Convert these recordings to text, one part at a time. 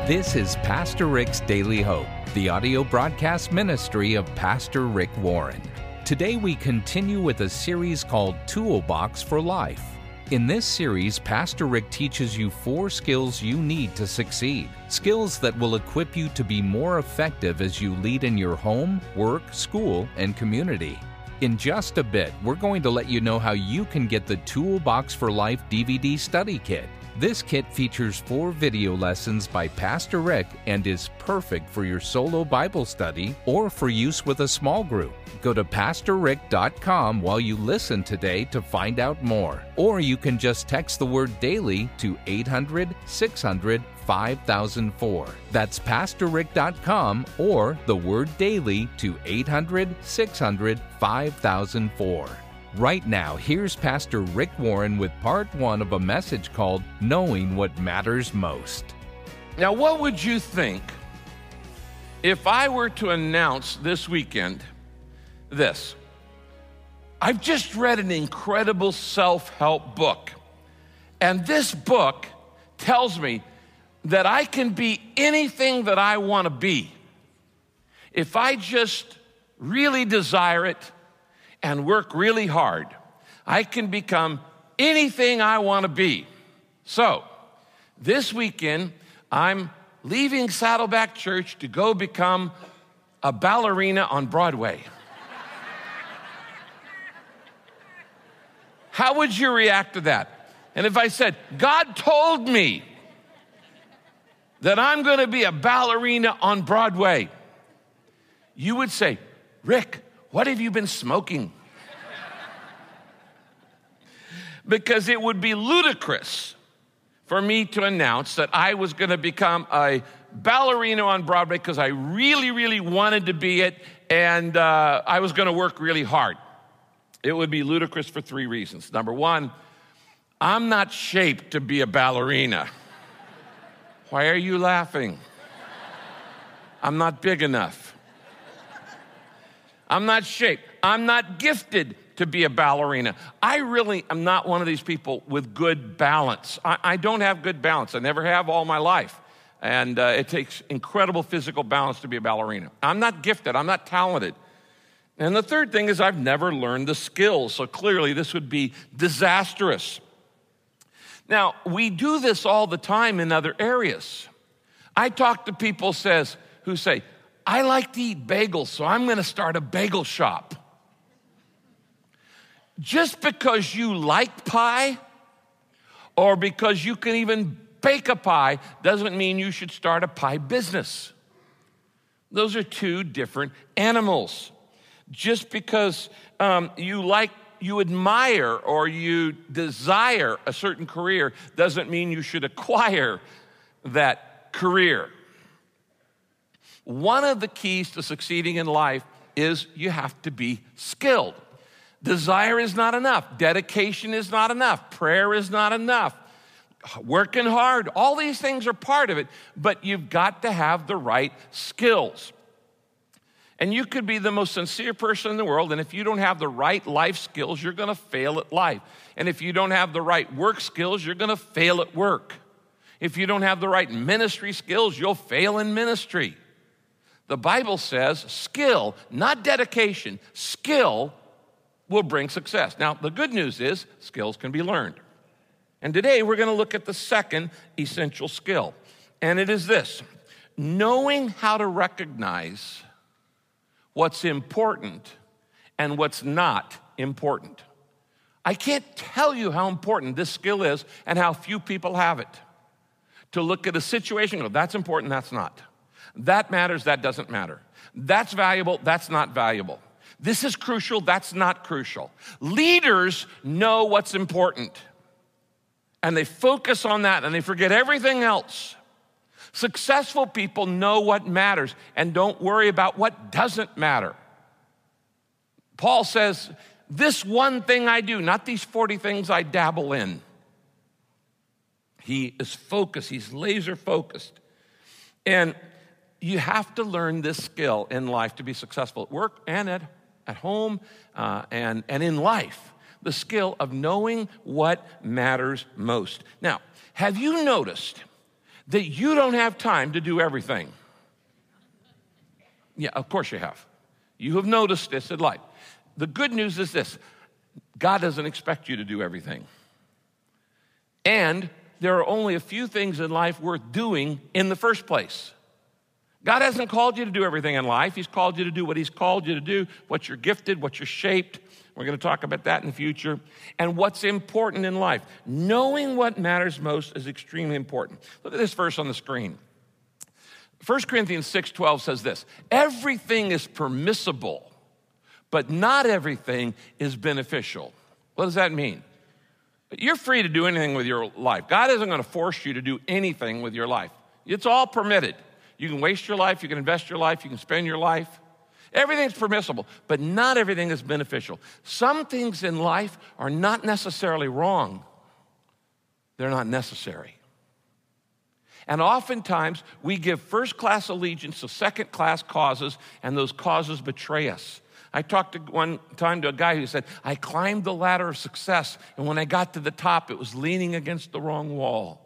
This is Pastor Rick's Daily Hope, the audio broadcast ministry of Pastor Rick Warren. Today we continue with a series called Toolbox for Life. In this series, Pastor Rick teaches you 4 skills you need to succeed. Skills that will equip you to be more effective as you lead in your home, work, school, and community. In just a bit, we're going to let you know how you can get the Toolbox for Life DVD study kit. This kit features 4 video lessons by Pastor Rick and is perfect for your solo Bible study or for use with a small group. Go to PastorRick.com while you listen today to find out more. Or you can just text the word DAILY to 800-600-5004. That's PastorRick.com or the word DAILY to 800-600-5004. Right now, here's Pastor Rick Warren with part 1 of a message called Knowing What Matters Most. Now, what would you think if I were to announce this weekend this? I've just read an incredible self-help book, and this book tells me that I can be anything that I want to be if I just really desire it and work really hard. I can become anything I want to be. So, this weekend, I'm leaving Saddleback Church to go become a ballerina on Broadway. How would you react to that? And if I said, God told me that I'm going to be a ballerina on Broadway, you would say, Rick, what have you been smoking? Because it would be ludicrous for me to announce that I was going to become a ballerina on Broadway because I really, really wanted to be it, and I was going to work really hard. It would be ludicrous for 3 reasons. Number 1, I'm not shaped to be a ballerina. Why are you laughing? I'm not big enough. I'm not shaped. I'm not gifted to be a ballerina. I really am not one of these people with good balance. I don't have good balance. I never have all my life. And it takes incredible physical balance to be a ballerina. I'm not gifted. I'm not talented. And the third thing is I've never learned the skills. So clearly this would be disastrous. Now, we do this all the time in other areas. I talk to people who say, I like to eat bagels, so I'm going to start a bagel shop. Just because you like pie or because you can even bake a pie doesn't mean you should start a pie business. Those are 2 different animals. Just because you admire or you desire a certain career doesn't mean you should acquire that career. One of the keys to succeeding in life is you have to be skilled. Desire is not enough. Dedication is not enough. Prayer is not enough. Working hard, all these things are part of it, but you've got to have the right skills. And you could be the most sincere person in the world, and if you don't have the right life skills, you're going to fail at life. And if you don't have the right work skills, you're going to fail at work. If you don't have the right ministry skills, you'll fail in ministry. The Bible says skill, not dedication, skill will bring success. Now, the good news is skills can be learned. And today we're going to look at the second essential skill. And it is this: knowing how to recognize what's important and what's not important. I can't tell you how important this skill is and how few people have it. To look at a situation and go, that's important, that's not. That matters, that doesn't matter. That's valuable, that's not valuable. This is crucial, that's not crucial. Leaders know what's important, and they focus on that, and they forget everything else. Successful people know what matters and don't worry about what doesn't matter. Paul says, this one thing I do, not these 40 things I dabble in. He is focused, he's laser focused. And you have to learn this skill in life to be successful at work and at home and in life. The skill of knowing what matters most. Now, have you noticed that you don't have time to do everything. Yeah, of course you have. You have noticed this in life. The good news is this: God doesn't expect you to do everything. And there are only a few things in life worth doing in the first place. God hasn't called you to do everything in life. He's called you to do what He's called you to do, what you're gifted, what you're shaped. We're going to talk about that in the future. And what's important in life. Knowing what matters most is extremely important. Look at this verse on the screen. 1 Corinthians 6:12 says this: everything is permissible, but not everything is beneficial. What does that mean? You're free to do anything with your life. God isn't going to force you to do anything with your life. It's all permitted. You can waste your life, you can invest your life, you can spend your life. Everything's permissible, but not everything is beneficial. Some things in life are not necessarily wrong. They're not necessary. And oftentimes, we give first-class allegiance to second-class causes, and those causes betray us. I talked one time to a guy who said, I climbed the ladder of success, and when I got to the top, it was leaning against the wrong wall.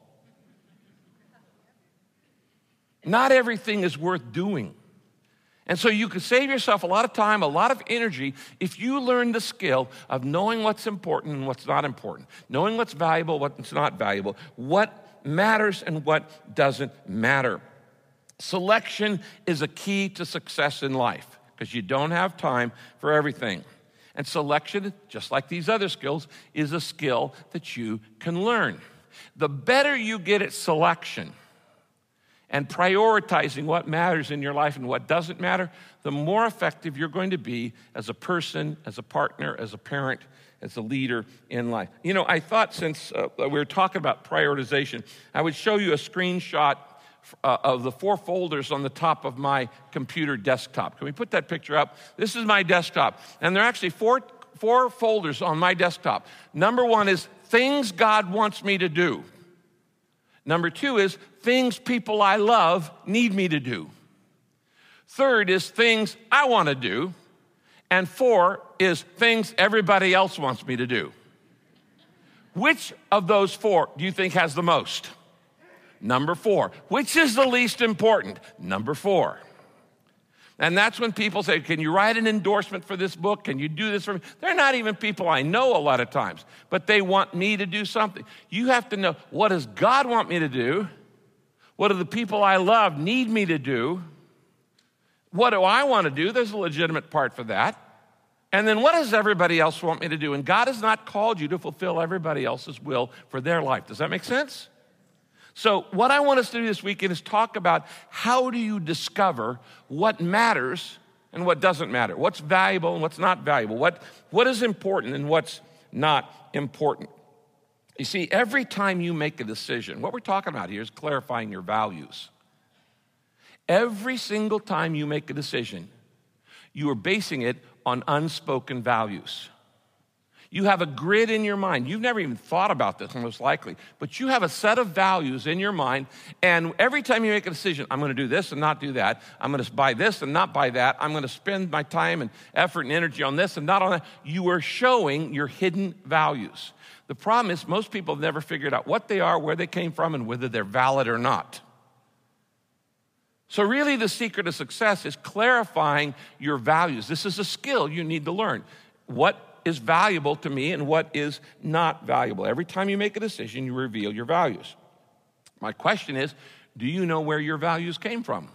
Not everything is worth doing. And so you can save yourself a lot of time, a lot of energy, if you learn the skill of knowing what's important and what's not important, knowing what's valuable, what's not valuable, what matters and what doesn't matter. Selection is a key to success in life because you don't have time for everything. And selection, just like these other skills, is a skill that you can learn. The better you get at selection and prioritizing what matters in your life and what doesn't matter, the more effective you're going to be as a person, as a partner, as a parent, as a leader in life. You know, I thought since we were talking about prioritization, I would show you a screenshot of the 4 folders on the top of my computer desktop. Can we put that picture up? This is my desktop, and there are actually four folders on my desktop. Number 1 is things God wants me to do. Number 2 is things people I love need me to do. 3rd is things I want to do. And 4 is things everybody else wants me to do. Which of those 4 do you think has the most? Number 4. Which is the least important? Number 4. And that's when people say, can you write an endorsement for this book? Can you do this for me? They're not even people I know a lot of times, but they want me to do something. You have to know, what does God want me to do? What do the people I love need me to do? What do I want to do? There's a legitimate part for that. And then what does everybody else want me to do? And God has not called you to fulfill everybody else's will for their life. Does that make sense? So what I want us to do this weekend is talk about how do you discover what matters and what doesn't matter, what's valuable and what's not valuable, what is important and what's not important. You see, every time you make a decision, what we're talking about here is clarifying your values. Every single time you make a decision, you are basing it on unspoken values. You have a grid in your mind. You've never even thought about this, most likely, but you have a set of values in your mind, and every time you make a decision, I'm going to do this and not do that. I'm going to buy this and not buy that. I'm going to spend my time and effort and energy on this and not on that. You are showing your hidden values. The problem is most people have never figured out what they are, where they came from, and whether they're valid or not. So really the secret of success is clarifying your values. This is a skill you need to learn. What is valuable to me and what is not valuable. Every time you make a decision, you reveal your values. My question is, do you know where your values came from?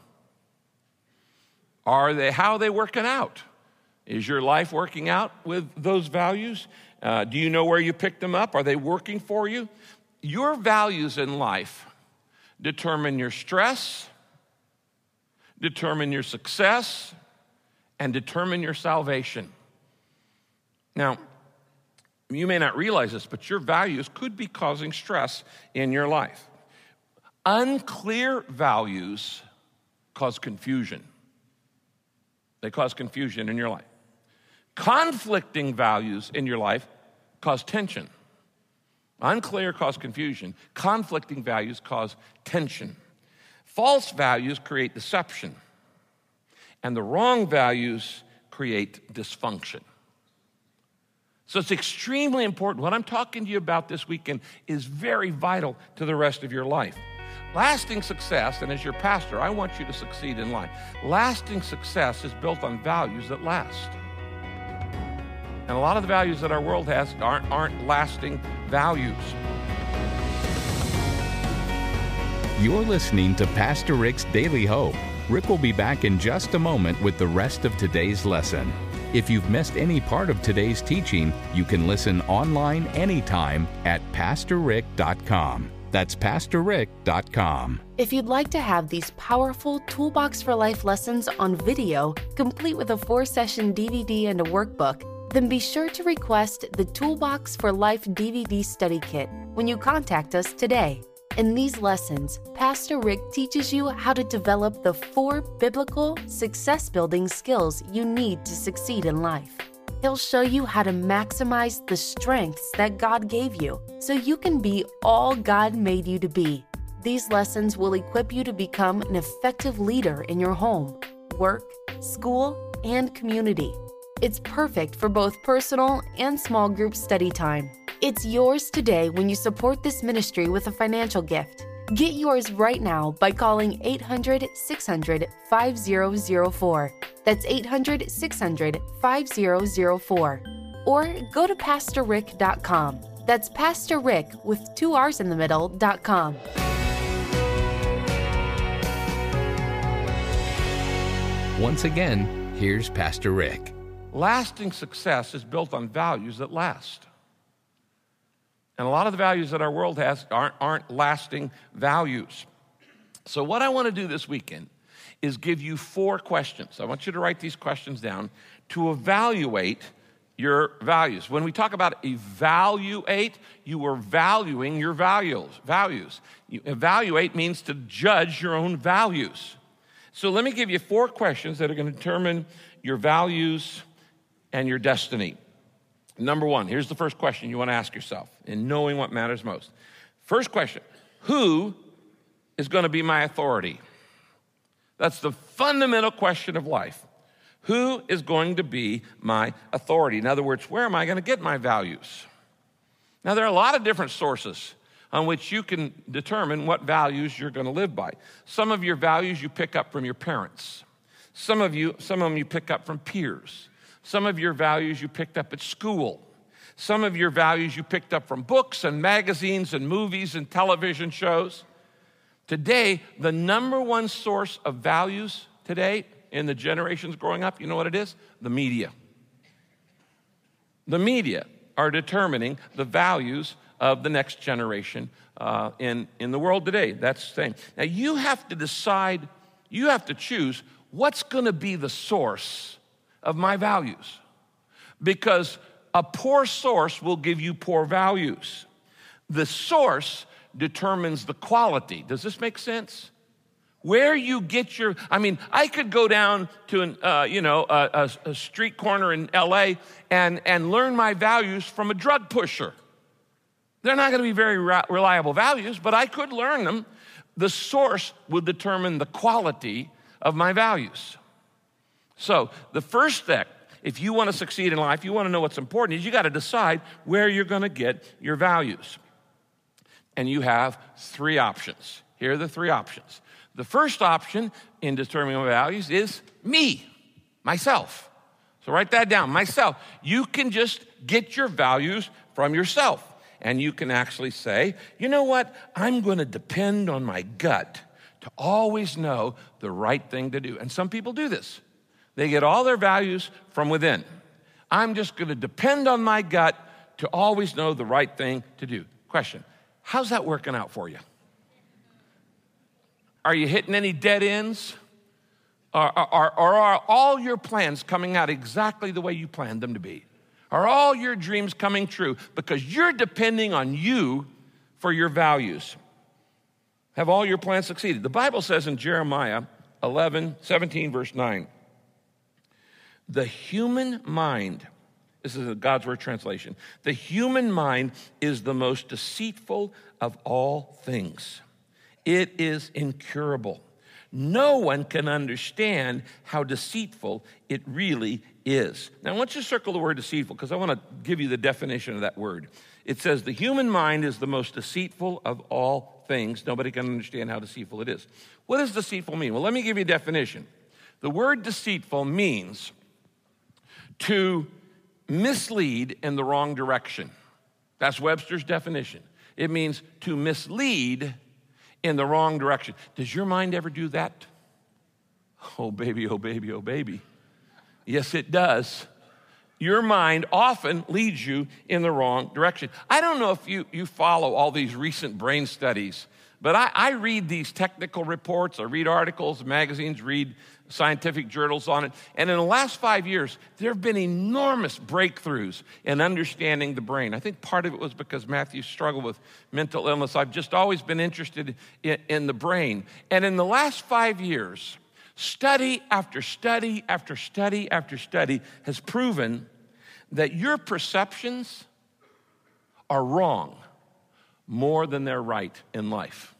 How are they working out? Is your life working out with those values? Do you know where you picked them up? Are they working for you? Your values in life determine your stress, determine your success, and determine your salvation. Now, you may not realize this, but your values could be causing stress in your life. Unclear values cause confusion. They cause confusion in your life. Conflicting values in your life cause tension. Unclear cause confusion. Conflicting values cause tension. False values create deception. And the wrong values create dysfunction. So it's extremely important. What I'm talking to you about this weekend is very vital to the rest of your life. Lasting success, and as your pastor, I want you to succeed in life. Lasting success is built on values that last. And a lot of the values that our world has aren't lasting values. You're listening to Pastor Rick's Daily Hope. Rick will be back in just a moment with the rest of today's lesson. If you've missed any part of today's teaching, you can listen online anytime at PastorRick.com. That's PastorRick.com. If you'd like to have these powerful Toolbox for Life lessons on video, complete with a 4-session DVD and a workbook, then be sure to request the Toolbox for Life DVD study kit when you contact us today. In these lessons, Pastor Rick teaches you how to develop the 4 biblical success-building skills you need to succeed in life. He'll show you how to maximize the strengths that God gave you so you can be all God made you to be. These lessons will equip you to become an effective leader in your home, work, school, and community. It's perfect for both personal and small group study time. It's yours today when you support this ministry with a financial gift. Get yours right now by calling 800-600-5004. That's 800-600-5004. Or go to PastorRick.com. That's Pastor Rick with 2 R's in the middle.com. Once again, here's Pastor Rick. Lasting success is built on values that last. And a lot of the values that our world has aren't lasting values. So what I want to do this weekend is give you 4 questions. I want you to write these questions down to evaluate your values. When we talk about evaluate, you are valuing your values. Evaluate means to judge your own values. So let me give you 4 questions that are going to determine your values and your destiny. Number 1, here's the first question you want to ask yourself in knowing what matters most. First question, who is going to be my authority? That's the fundamental question of life. Who is going to be my authority? In other words, where am I going to get my values? Now, there are a lot of different sources on which you can determine what values you're going to live by. Some of your values you pick up from your parents. Some of them you pick up from peers. Some of your values you picked up at school. Some of your values you picked up from books and magazines and movies and television shows. Today, the number one source of values today in the generations growing up, you know what it is? The media. The media are determining the values of the next generation in the world today. That's the same. Now, you have to decide, you have to choose what's going to be the source of my values, because a poor source will give you poor values. The source determines the quality. Does this make sense? Where you get your, I could go down to a street corner in LA and learn my values from a drug pusher. They're not going to be very reliable values, but I could learn them. The source will determine the quality of my values. So the first step, if you want to succeed in life, you want to know what's important, is you got to decide where you're going to get your values. And you have 3 options. Here are the 3 options. The first option in determining my values is me, myself. So write that down, myself. You can just get your values from yourself. And you can actually say, you know what? I'm going to depend on my gut to always know the right thing to do. And some people do this. They get all their values from within. I'm just going to depend on my gut to always know the right thing to do. Question, how's that working out for you? Are you hitting any dead ends? Or are all your plans coming out exactly the way you planned them to be? Are all your dreams coming true because you're depending on you for your values? Have all your plans succeeded? The Bible says in Jeremiah 17, verse 9, the human mind, this is a God's Word translation, the human mind is the most deceitful of all things. It is incurable. No one can understand how deceitful it really is. Now, I want you to circle the word deceitful because I want to give you the definition of that word. It says the human mind is the most deceitful of all things, nobody can understand how deceitful it is. What does deceitful mean? Well, let me give you a definition. The word deceitful means to mislead in the wrong direction. That's Webster's definition. It means to mislead in the wrong direction. Does your mind ever do that? Oh, baby, oh, baby, oh, baby. Yes, it does. Your mind often leads you in the wrong direction. I don't know if you follow all these recent brain studies, but I read these technical reports. I read articles, magazines, read scientific journals on it. And in the last 5 years, there have been enormous breakthroughs in understanding the brain. I think part of it was because Matthew struggled with mental illness. I've just always been interested in the brain. And in the last 5 years, study after study after study after study has proven that your perceptions are wrong more than they're right in life.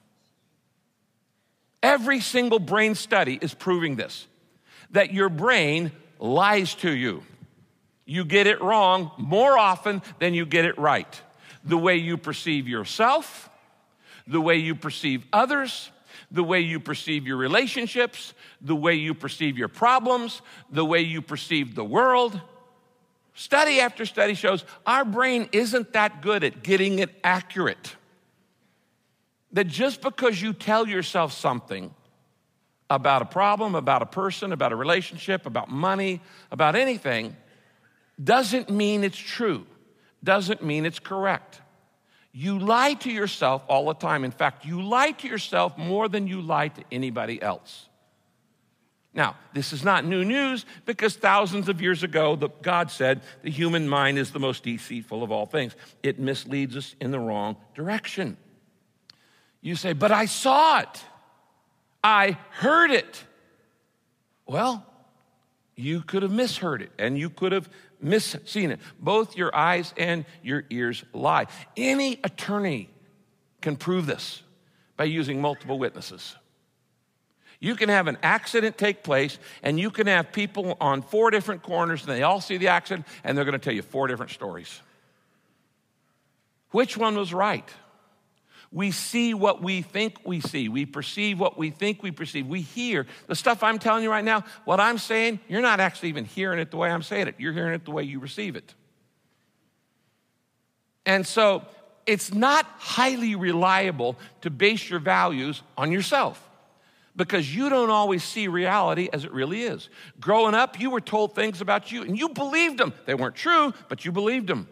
Every single brain study is proving this, that your brain lies to you. You get it wrong more often than you get it right. The way you perceive yourself, the way you perceive others, the way you perceive your relationships, the way you perceive your problems, the way you perceive the world. Study after study shows our brain isn't that good at getting it accurate. That just because you tell yourself something about a problem, about a person, about a relationship, about money, about anything, doesn't mean it's true, doesn't mean it's correct. You lie to yourself all the time. In fact, you lie to yourself more than you lie to anybody else. Now, this is not new news because thousands of years ago, God said the human mind is the most deceitful of all things. It misleads us in the wrong direction. You say, but I saw it. I heard it. Well, you could have misheard it and you could have misseen it. Both your eyes and your ears lie. Any attorney can prove this by using multiple witnesses. You can have an accident take place and you can have people on 4 different corners and they all see the accident and they're going to tell you 4 different stories. Which one was right? We see what we think we see. We perceive what we think we perceive. We hear. The stuff I'm telling you right now, what I'm saying, you're not actually even hearing it the way I'm saying it. You're hearing it the way you receive it. And so it's not highly reliable to base your values on yourself because you don't always see reality as it really is. Growing up, you were told things about you and you believed them. They weren't true, but you believed them.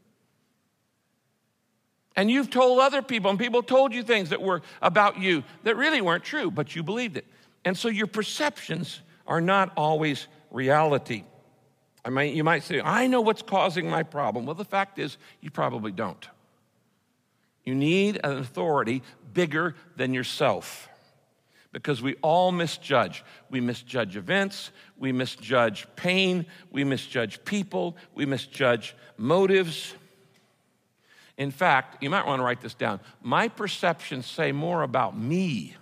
And you've told other people, and people told you things that were about you that really weren't true, but you believed it. And so your perceptions are not always reality. You might say, I know what's causing my problem. Well, the fact is, you probably don't. You need an authority bigger than yourself because we all misjudge. We misjudge events, we misjudge pain, we misjudge people, we misjudge motives. In fact, you might want to write this down. My perceptions say more about me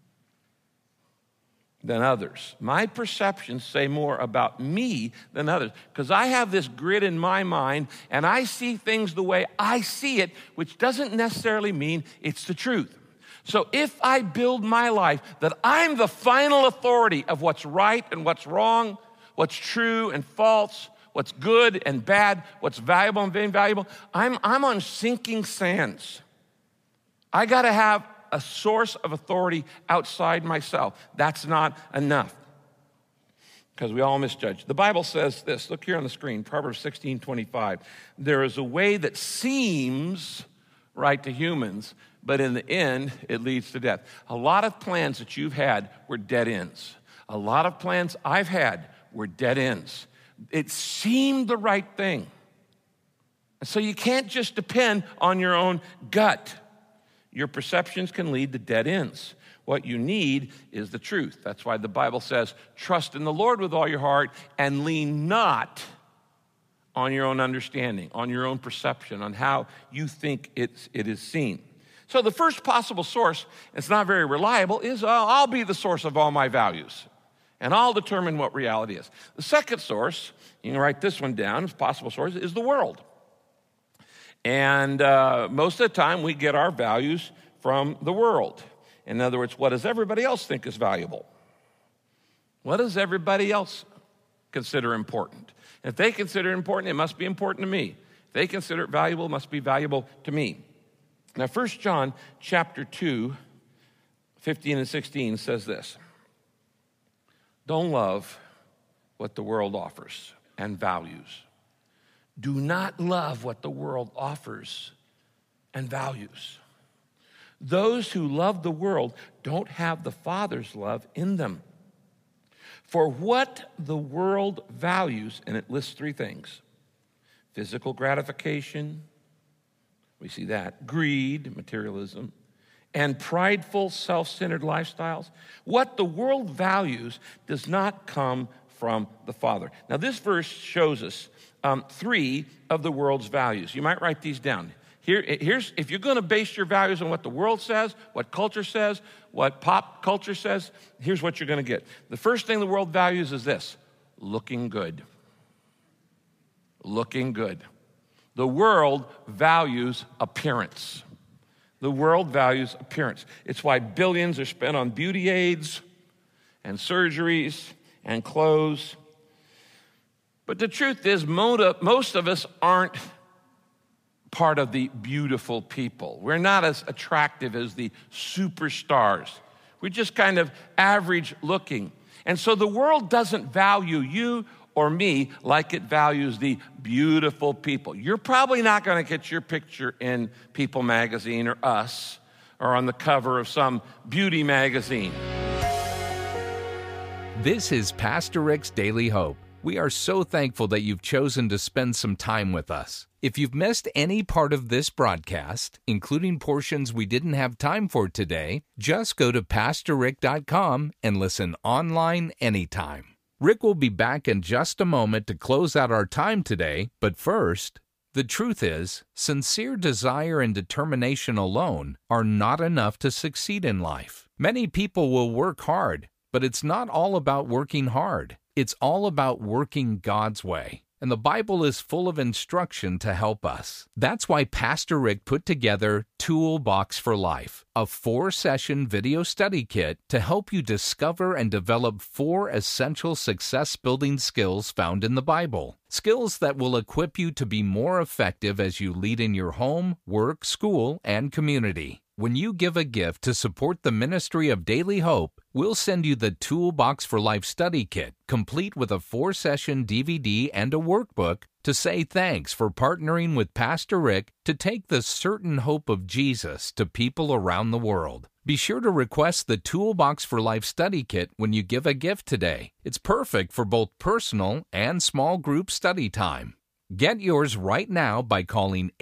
than others. My perceptions say more about me than others because I have this grid in my mind and I see things the way I see it, which doesn't necessarily mean it's the truth. So if I build my life that I'm the final authority of what's right and what's wrong, what's true and false, what's good and bad, what's valuable and invaluable, I'm on sinking sands. I got to have a source of authority outside myself. That's not enough because we all misjudge. The Bible says this. Look here on the screen, Proverbs 16:25. There is a way that seems right to humans, but in the end, it leads to death. A lot of plans that you've had were dead ends. A lot of plans I've had were dead ends. It seemed the right thing. And so you can't just depend on your own gut. Your perceptions can lead to dead ends. What you need is the truth. That's why the Bible says, trust in the Lord with all your heart and lean not on your own understanding, on your own perception, on how you think it is seen. So the first possible source, it's not very reliable, is I'll be the source of all my values. And I'll determine what reality is. The second source, you can write this one down, as possible source, is the world. And most of the time we get our values from the world. In other words, what does everybody else think is valuable? What does everybody else consider important? If they consider it important, it must be important to me. If they consider it valuable, it must be valuable to me. Now, 1 John chapter 2, 15 and 16 says this: don't love what the world offers and values. Do not love what the world offers and values. Those who love the world don't have the Father's love in them. For what the world values, and it lists three things: physical gratification, we see that, greed, materialism, and prideful, self-centered lifestyles. What the world values does not come from the Father. Now, this verse shows us three of the world's values. You might write these down. Here's if you're going to base your values on what the world says, what culture says, what pop culture says, here's what you're going to get. The first thing the world values is this: looking good. Looking good. The world values appearance. The world values appearance. It's why billions are spent on beauty aids and surgeries and clothes. But the truth is, most of us aren't part of the beautiful people. We're not as attractive as the superstars. We're just kind of average looking. And so the world doesn't value you or me like it values the beautiful people. You're probably not going to get your picture in People magazine or Us or on the cover of some beauty magazine. This is Pastor Rick's Daily Hope. We are so thankful that you've chosen to spend some time with us. If you've missed any part of this broadcast, including portions we didn't have time for today, just go to PastorRick.com and listen online anytime. Rick will be back in just a moment to close out our time today, but first, the truth is, sincere desire and determination alone are not enough to succeed in life. Many people will work hard, but it's not all about working hard. It's all about working God's way. And the Bible is full of instruction to help us. That's why Pastor Rick put together Toolbox for Life, a 4-session video study kit to help you discover and develop 4 essential success-building skills found in the Bible. Skills that will equip you to be more effective as you lead in your home, work, school, and community. When you give a gift to support the ministry of Daily Hope, we'll send you the Toolbox for Life study kit, complete with a 4-session DVD and a workbook to say thanks for partnering with Pastor Rick to take the certain hope of Jesus to people around the world. Be sure to request the Toolbox for Life study kit when you give a gift today. It's perfect for both personal and small group study time. Get yours right now by calling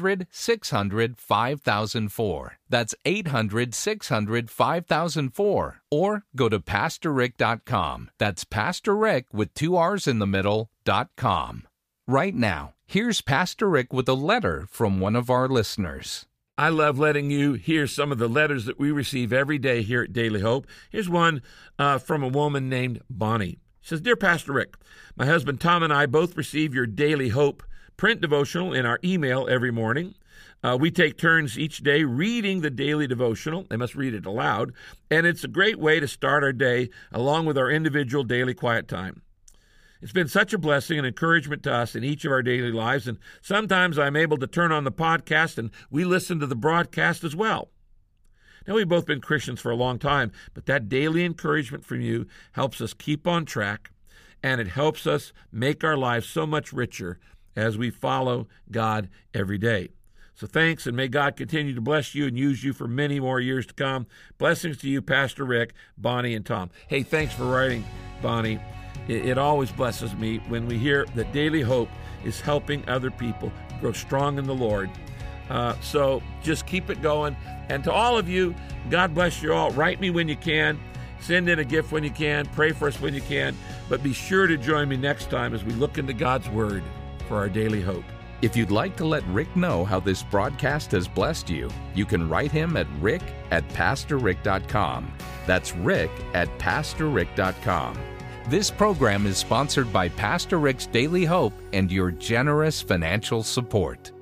800-600-5004. That's 800-600-5004. Or go to PastorRick.com. That's Pastor Rick with 2 R's in the middle, .com. Right now, here's Pastor Rick with a letter from one of our listeners. I love letting you hear some of the letters that we receive every day here at Daily Hope. Here's one from a woman named Bonnie. She says, "Dear Pastor Rick, my husband Tom and I both receive your Daily Hope print devotional in our email every morning. We take turns each day reading the daily devotional. They must read it aloud. And it's a great way to start our day along with our individual daily quiet time. It's been such a blessing and encouragement to us in each of our daily lives. And sometimes I'm able to turn on the podcast and we listen to the broadcast as well. Now, we've both been Christians for a long time, but that daily encouragement from you helps us keep on track, and it helps us make our lives so much richer as we follow God every day. So thanks, and may God continue to bless you and use you for many more years to come. Blessings to you, Pastor Rick, Bonnie, and Tom." Hey, thanks for writing, Bonnie. It always blesses me when we hear that Daily Hope is helping other people grow strong in the Lord. So just keep it going. And to all of you, God bless you all. Write me when you can. Send in a gift when you can. Pray for us when you can. But be sure to join me next time as we look into God's Word for our daily hope. If you'd like to let Rick know how this broadcast has blessed you, you can write him at rick@pastorrick.com. That's rick@pastorrick.com. This program is sponsored by Pastor Rick's Daily Hope and your generous financial support.